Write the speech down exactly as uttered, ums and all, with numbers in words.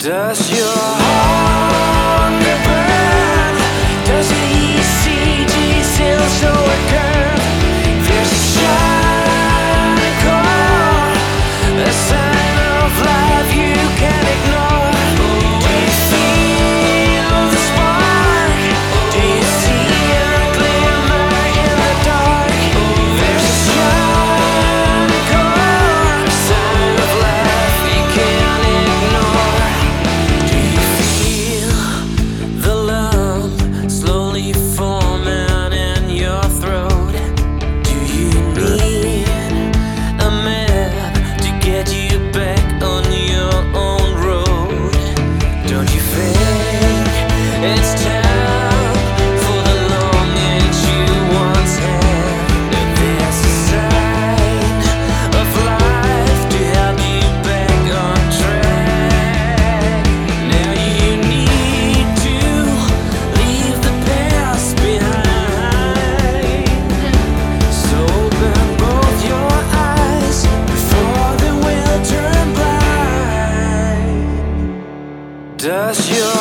Does your hunger burn? Does the E C G still show a curve? There's a shining core, a sign of life you can't ignore. Do you feel the spark? Do you see a glimmer in the dark? There's a shining core, a sign of life you can't ignore. Do you feel the lump slowly forming in your throat? Do you need a map to get you back on your own road? Don't you think it's time for the longings you once had? If there's a sign of life to help you back on track, now you need to leave the past behind. So open both your eyes before they will turn blind. Does your